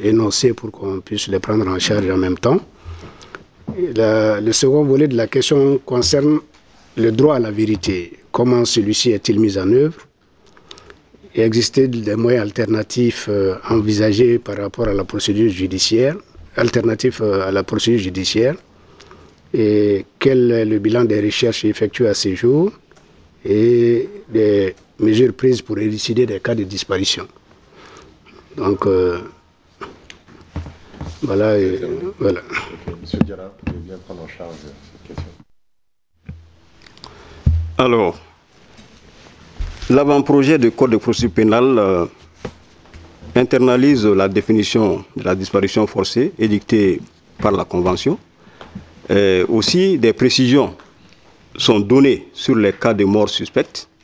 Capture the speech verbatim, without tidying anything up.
énoncés pour qu'on puisse les prendre en charge en même temps. La, le second volet de la question concerne le droit à la vérité. Comment celui-ci est-il mis en œuvre? Il existait des moyens alternatifs euh, envisagés par rapport à la procédure judiciaire, alternatifs euh, à la procédure judiciaire, et quel est le bilan des recherches effectuées à ce jour et des mesures prises pour élucider des cas de disparition. Donc, euh, voilà. Et, voilà. Okay. Monsieur Diarra, vous pouvez bien prendre en charge cette question. Alors, l'avant-projet du Code de procédure pénale euh, internalise la définition de la disparition forcée édictée par la Convention. Et aussi, des précisions sont données sur les cas de mort suspecte